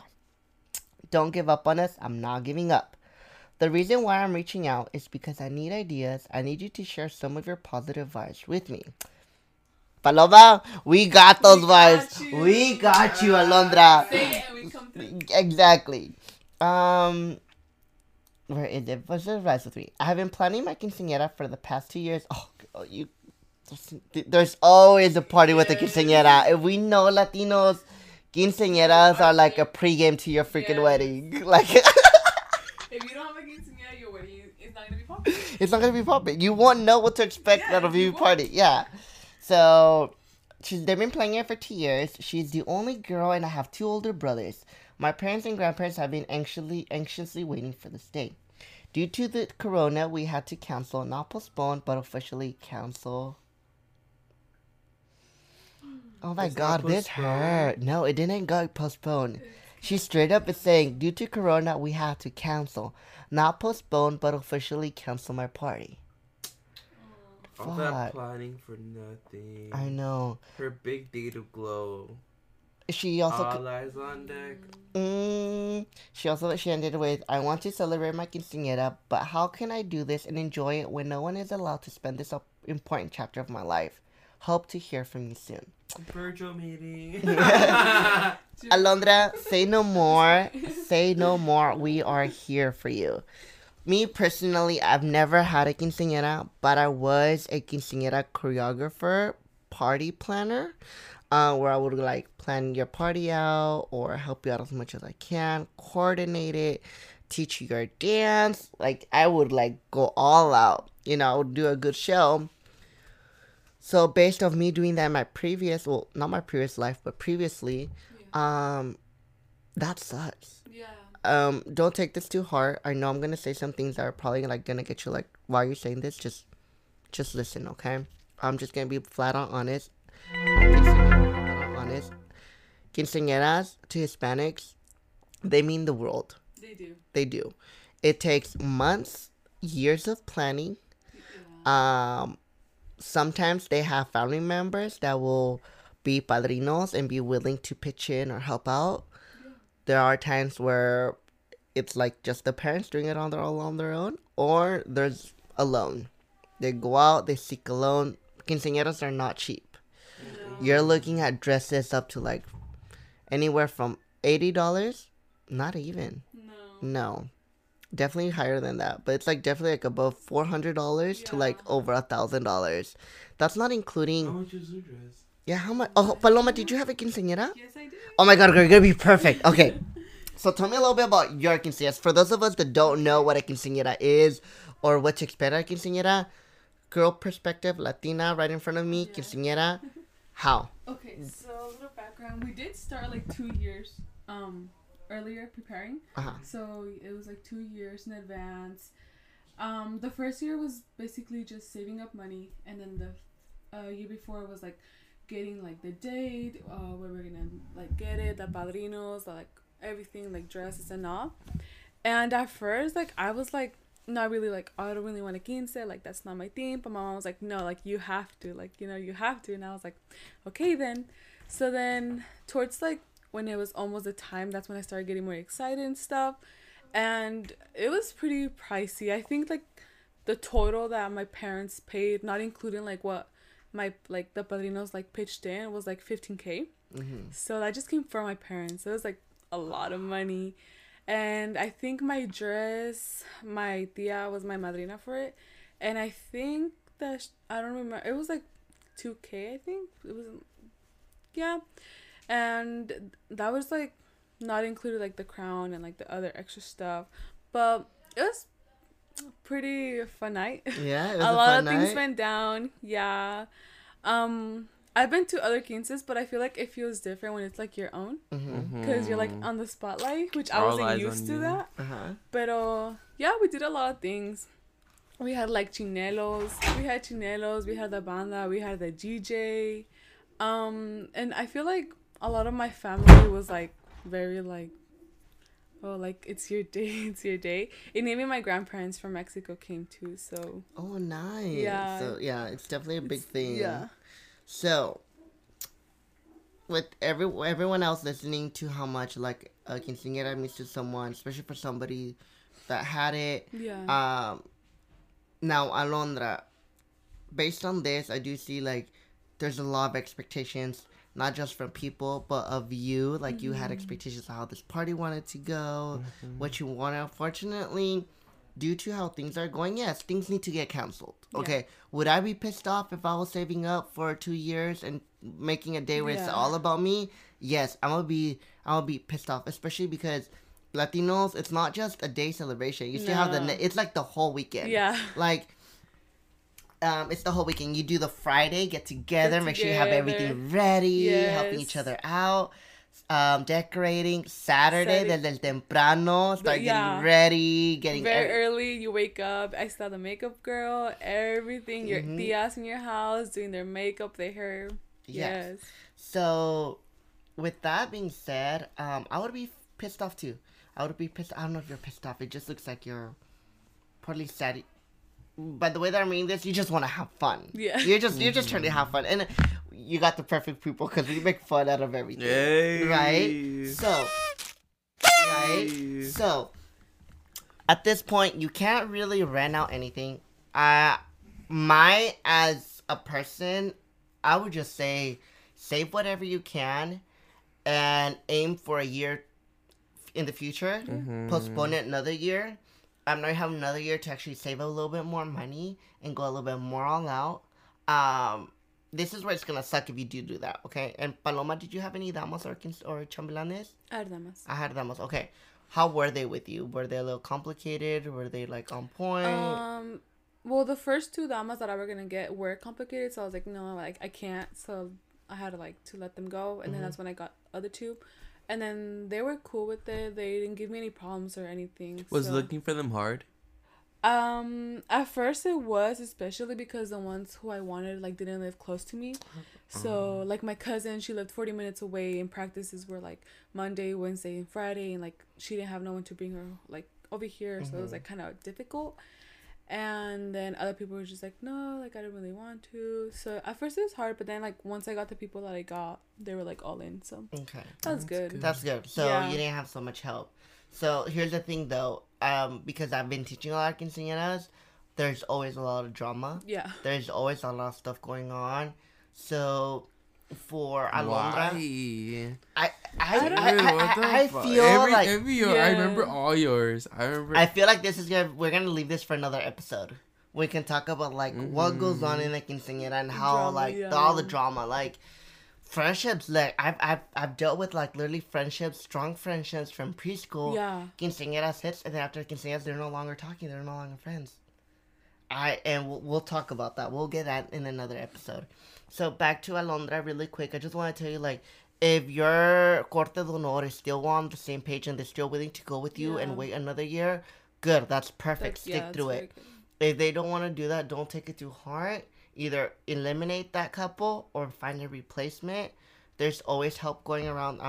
[SPEAKER 1] don't give up on us. I'm not giving up. The reason why I'm reaching out is because I need ideas. I need you to share some of your positive vibes with me. Paloma, we got those vibes. We got you, Alondra.
[SPEAKER 2] Say it and we come through.
[SPEAKER 1] Exactly. Where is it? What's the rest with me? I have been planning my quinceañera for the past 2 years. There's always a party with a quinceañera. If we know Latinos, quinceañeras are like a pregame to your freaking wedding. Like,
[SPEAKER 2] if you don't have a quinceañera, your wedding is not gonna be popping.
[SPEAKER 1] It's not gonna be popping. You won't know what to expect out of your party. Yeah. So, they've been planning it for 2 years. She's the only girl, and I have 2 older brothers. My parents and grandparents have been anxiously waiting for this day. Due to the corona, we had to cancel, not postpone, but officially cancel. Oh my God, this hurt. No, it didn't get postponed. She straight up is saying, due to corona, we had to cancel, not postpone, but officially cancel my party.
[SPEAKER 3] All that planning for nothing.
[SPEAKER 1] I know.
[SPEAKER 3] Her big day to glow.
[SPEAKER 1] She also
[SPEAKER 3] all eyes on deck.
[SPEAKER 1] She ended with, I want to celebrate my quinceañera, but how can I do this and enjoy it when no one is allowed to spend this important chapter of my life? Hope to hear from you soon.
[SPEAKER 3] Virtual meeting.
[SPEAKER 1] Alondra, say no more. Say no more. We are here for you. Me personally, I've never had a quinceañera, but I was a quinceañera choreographer, party planner, where I would like plan your party out or help you out as much as I can, coordinate it, teach you your dance. Like I would like go all out. You know, I would do a good show. So based off me doing that in my previous, well, not my previous life, but previously, that sucks.
[SPEAKER 2] Yeah.
[SPEAKER 1] Don't take this too hard. I know I'm gonna say some things that are probably like gonna get you like, while you're saying this, just listen, okay? I'm just gonna be flat out honest. Quinceañeras to Hispanics, they mean the world.
[SPEAKER 2] They do.
[SPEAKER 1] They do. It takes months, years of planning.
[SPEAKER 2] Yeah.
[SPEAKER 1] Sometimes they have family members that will be padrinos and be willing to pitch in or help out. Yeah. There are times where it's like just the parents doing it on their own, or there's a loan. They go out, they seek a loan. Quinceañeras are not cheap. No. You're looking at dresses up to like anywhere from $80. Not even. No. Definitely higher than that, but it's like definitely like above $400 to like over $1,000. That's not including.
[SPEAKER 3] How much is your dress?
[SPEAKER 1] Yeah, how much? Oh, Paloma, did you have a quinceañera?
[SPEAKER 2] Yes, I did.
[SPEAKER 1] Oh my God, girl, you're gonna be perfect. Okay, so tell me a little bit about your quinceañeras. For those of us that don't know what a quinceañera is or what to expect at a quinceañera, girl perspective, Latina, right in front of me, quinceañera. How?
[SPEAKER 2] Okay, so a little background. We did start like 2 years earlier preparing. So it was like 2 years in advance. The first year was basically just saving up money, and then the year before was like getting like the date, where we're gonna like get it, the padrinos, like everything, like dresses and all. And at first, like I was like not really like, oh, I don't really want a quince, like that's not my thing. But my mom was like, no, like you have to, like, you know, you have to. And I was like, okay then. So then towards like when it was almost the time, that's when I started getting more excited and stuff. And it was pretty pricey. I think like the total that my parents paid, not including like what my like the padrinos like pitched in, was like $15,000. So that just came from my parents. So it was like a lot of money. And I think my dress, my tia was my madrina for it, and I think that I don't remember, it was like $2,000. I think it was, yeah. And that was like not included like the crown and like the other extra stuff, but it was pretty fun night.
[SPEAKER 1] Yeah, it was
[SPEAKER 2] a lot of
[SPEAKER 1] night.
[SPEAKER 2] Things went down. Yeah. I've been to other quinces, but I feel like it feels different when it's like your own, because you're like on the spotlight, which I wasn't used to that. But yeah, we did a lot of things. We had like chinelos, we had the banda, we had the DJ, and I feel like a lot of my family was like very like, oh, like it's your day, it's your day. And even my grandparents from Mexico came too, so.
[SPEAKER 1] Oh, nice.
[SPEAKER 2] Yeah.
[SPEAKER 1] So yeah, it's definitely a big thing.
[SPEAKER 2] Yeah.
[SPEAKER 1] So, with everyone else listening to how much like a quinceañera means to someone, especially for somebody that had it.
[SPEAKER 2] Yeah.
[SPEAKER 1] Now, Alondra, based on this, I do see like there's a lot of expectations, not just from people, but of you. Like you had expectations of how this party wanted to go, what you wanted. Unfortunately, due to how things are going, yes, things need to get canceled. Okay, would I be pissed off if I was saving up for 2 years and making a day where it's all about me? Yes, I'm gonna be pissed off, especially because Latinos, it's not just a day celebration. You still have it's like the whole weekend.
[SPEAKER 2] Yeah.
[SPEAKER 1] Like, it's the whole weekend. You do the Friday get together, make sure you have everything ready, helping each other out. Decorating Saturday desde temprano, start getting ready, getting
[SPEAKER 2] very early. You wake up, I saw the makeup girl, everything, your tias in your house doing their makeup, their hair. Yes.
[SPEAKER 1] So with that being said, I would be pissed off too. I would be pissed. I don't know if you're pissed off. It just looks like you're probably sad. By the way that I'm reading this, you just want to have fun. Yeah. You're just trying to have fun. And you got the perfect people because we make fun out of everything.
[SPEAKER 3] Yay.
[SPEAKER 1] Right? So, at this point, you can't really rent out anything. As a person, I would just say save whatever you can and aim for a year in the future. Postpone it another year. Now you have another year to actually save a little bit more money and go a little bit more all out. This is where it's gonna suck if you do that, okay? And Paloma, did you have any damas or chambelanes?
[SPEAKER 2] I had damas.
[SPEAKER 1] I had damas. Okay, how were they with you? Were they a little complicated? Were they like on point?
[SPEAKER 2] Well, the first 2 damas that I were gonna get were complicated, so I was like, no, like I can't. So I had to let them go, and then that's when I got other 2, and then they were cool with it. They didn't give me any problems or anything.
[SPEAKER 3] Was looking for them hard?
[SPEAKER 2] At first it was, especially because the ones who I wanted like didn't live close to me. So like my cousin, she lived 40 minutes away, and practices were like Monday, Wednesday, and Friday, and like she didn't have no one to bring her like over here, so it was like kind of difficult. And then other people were just like, no, like I didn't really want to. So at first it was hard, but then like once I got the people that I got, they were like all in. So
[SPEAKER 1] Okay,
[SPEAKER 2] that's good.
[SPEAKER 1] That's good. So you didn't have so much help. So here's the thing though, because I've been teaching a lot of quinceañeras, there's always a lot of drama.
[SPEAKER 2] Yeah.
[SPEAKER 1] There's always a lot of stuff going on. So for Alondra, I feel
[SPEAKER 3] every year. I remember all yours.
[SPEAKER 1] I feel like we're gonna leave this for another episode. We can talk about like what goes on in a quinceañera and how drama, all the drama, like friendships. Like I've dealt with like literally friendships, strong friendships from preschool.
[SPEAKER 2] Yeah.
[SPEAKER 1] Quinceañeras hits, and then after quinceañeras, they're no longer talking. They're no longer friends. We'll talk about that. We'll get that in another episode. So back to Alondra really quick. I just want to tell you, like, if your Corte de Honor is still on the same page and they're still willing to go with you and wait another year, good. That's perfect. Stick through it. Good. If they don't want to do that, don't take it too hard. Either eliminate that couple or find a replacement. There's always help going around.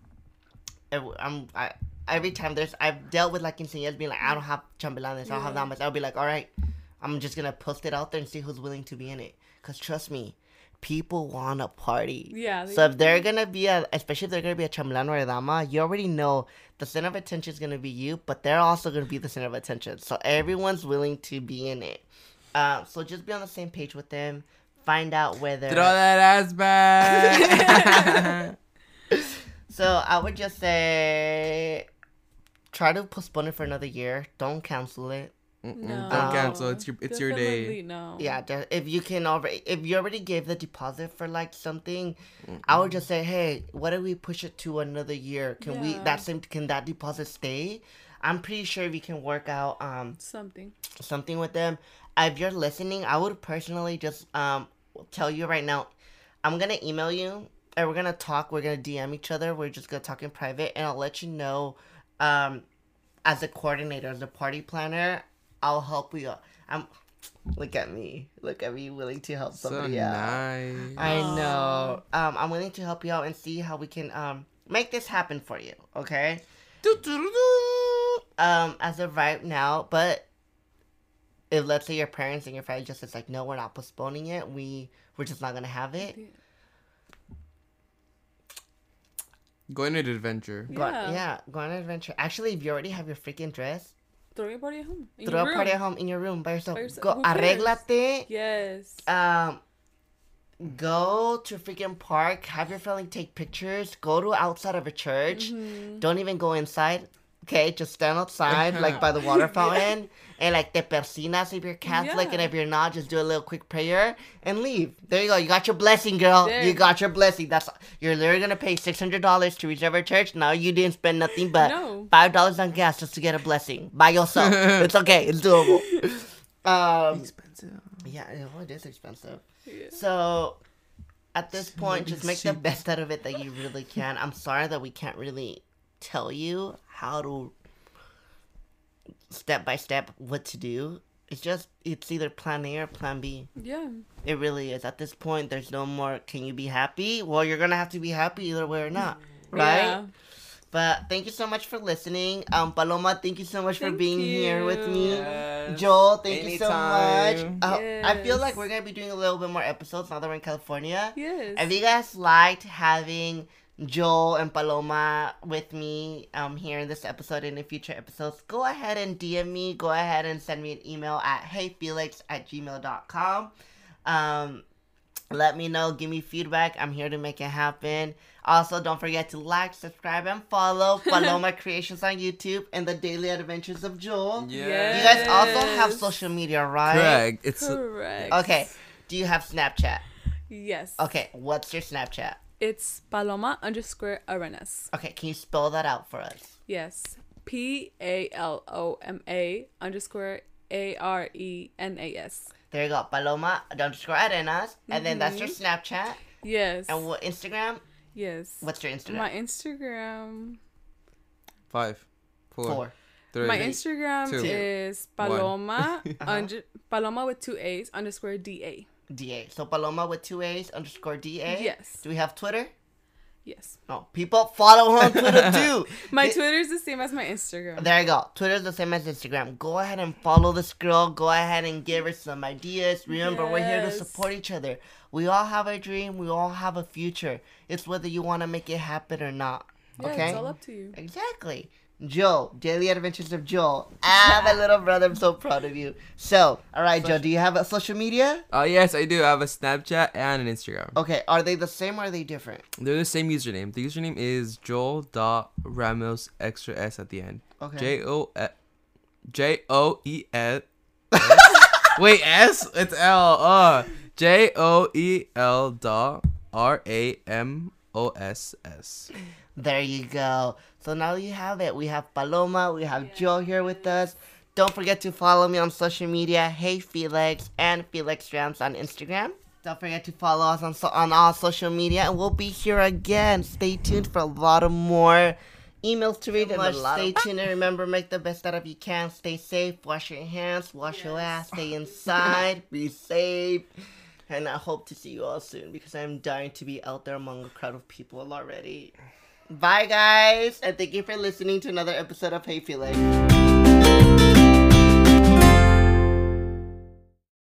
[SPEAKER 1] Every time I've dealt with like quinceañeras being like, I don't have chambelanes, I don't have damas. I'll be like, all right, I'm just gonna post it out there and see who's willing to be in it. Cause trust me, people want to party.
[SPEAKER 2] Yeah.
[SPEAKER 1] So if they're gonna be especially if they're gonna be a chambelán or a dama, you already know the center of attention is gonna be you, but they're also gonna be the center of attention. So everyone's willing to be in it. So just be on the same page with them. Find out whether
[SPEAKER 3] throw that ass back.
[SPEAKER 1] So I would just say, try to postpone it for another year. Don't cancel it.
[SPEAKER 2] No.
[SPEAKER 3] Don't cancel. It's your day.
[SPEAKER 2] No.
[SPEAKER 1] Yeah, if you already gave the deposit for like something, I would just say, hey, what if we push it to another year? Can that deposit stay? I'm pretty sure we can work out something with them. If you're listening, I would personally just tell you right now, I'm gonna email you and we're gonna talk. We're gonna DM each other. We're just gonna talk in private, and I'll let you know. As a coordinator, as a party planner, I'll help you. Look at me, willing to help somebody out.
[SPEAKER 3] Nice.
[SPEAKER 1] I know. I'm willing to help you out and see how we can make this happen for you. Okay. As of right now, but if let's say your parents and your family just is like, no, we're not postponing it. We're just not gonna have it.
[SPEAKER 3] Go on an adventure.
[SPEAKER 1] Go on an adventure. Actually, if you already have your freaking dress,
[SPEAKER 2] throw a party at home.
[SPEAKER 1] Throw a party at home in your room by yourself. Go, arréglate.
[SPEAKER 2] Yes.
[SPEAKER 1] Go to a freaking park. Have your family take pictures. Go to outside of a church. Don't even go inside. Okay, just stand outside, like by the water fountain, and like te persinas if you're Catholic, and if you're not, just do a little quick prayer and leave. There you go. You got your blessing, girl. You got your blessing. You're literally gonna pay $600 to reserve a church. Now you didn't spend nothing but $5 on gas just to get a blessing by yourself. It's okay. It's doable.
[SPEAKER 3] Expensive.
[SPEAKER 1] Yeah, it is expensive. Yeah. So at this point, just make the best out of it that you really can. I'm sorry that we can't really tell you how to step by step what to do. It's either plan A or plan B.
[SPEAKER 2] Yeah,
[SPEAKER 1] it really is. At this point, there's no more can you be happy. Well, you're gonna have to be happy either way or not, right? But thank you so much for listening. Paloma, thank you so much for being here with me. Yes. Joel, thank you so much. I feel like we're gonna be doing a little bit more episodes now that we're in California.
[SPEAKER 2] Yes.
[SPEAKER 1] If you guys liked having Joel and Paloma with me here in this episode and in future episodes, go ahead and DM me. Go ahead and send me an email at heyfelix@gmail.com. Let me know. Give me feedback. I'm here to make it happen. Also, don't forget to like, subscribe, and follow Paloma Creations on YouTube and The Daily Adventures of Joel.
[SPEAKER 3] Yeah.
[SPEAKER 1] You guys also have social media, right?
[SPEAKER 3] Correct. It's
[SPEAKER 2] Correct.
[SPEAKER 1] Okay. Do you have Snapchat?
[SPEAKER 2] Yes.
[SPEAKER 1] Okay. What's your Snapchat?
[SPEAKER 2] It's Paloma_Arenas.
[SPEAKER 1] Okay. Can you spell that out for us?
[SPEAKER 2] Yes. PALOMA_ARENAS.
[SPEAKER 1] There you go. Paloma_Arenas. And then that's your Snapchat.
[SPEAKER 2] Yes.
[SPEAKER 1] And what Instagram?
[SPEAKER 2] Yes.
[SPEAKER 1] What's your Instagram?
[SPEAKER 2] My Instagram.
[SPEAKER 3] 5, 4, 3.
[SPEAKER 2] My Instagram
[SPEAKER 3] 2,
[SPEAKER 2] is
[SPEAKER 3] 1.
[SPEAKER 2] Paloma Paloma with 2 A's _DA.
[SPEAKER 1] DA. So Paloma with 2 A's _DA.
[SPEAKER 2] Yes.
[SPEAKER 1] Do we have Twitter?
[SPEAKER 2] Yes.
[SPEAKER 1] No. People follow her on Twitter too.
[SPEAKER 2] My Twitter is the same as my Instagram.
[SPEAKER 1] There you go. Twitter's the same as Instagram. Go ahead and follow this girl. Go ahead and give her some ideas. Remember, we're here to
[SPEAKER 2] Yes.
[SPEAKER 1] support each other. We all have a dream. We all have a future. It's whether you want to make it happen or not.
[SPEAKER 2] Yeah,
[SPEAKER 1] Okay?
[SPEAKER 2] it's all up to you.
[SPEAKER 1] Exactly. Joe, Daily Adventures of Joel. Ah, my little brother, I'm so proud of you. So, all right, Joe, do you have a social media?
[SPEAKER 3] Yes, I do. I have a Snapchat and an Instagram.
[SPEAKER 1] Okay, are they the same or are they different?
[SPEAKER 3] They're the same username. The username is Joel.Ramos extra S at the end.
[SPEAKER 1] Okay.
[SPEAKER 3] Joel. Wait, S? It's L. JOEL.RAMOSS.
[SPEAKER 1] There you go. So now you have it. We have Paloma, we have Joe here with us. Don't forget to follow me on social media. Hey Felix and Felix Rams on Instagram. Don't forget to follow us on all social media, and we'll be here again. Stay tuned for a lot of more emails to read. Stay tuned and remember, make the best out of you can. Stay safe. Wash your hands. Wash your ass. Stay inside. Be safe. And I hope to see you all soon because I'm dying to be out there among a crowd of people already. Bye, guys, and thank you for listening to another episode of Hey Felix.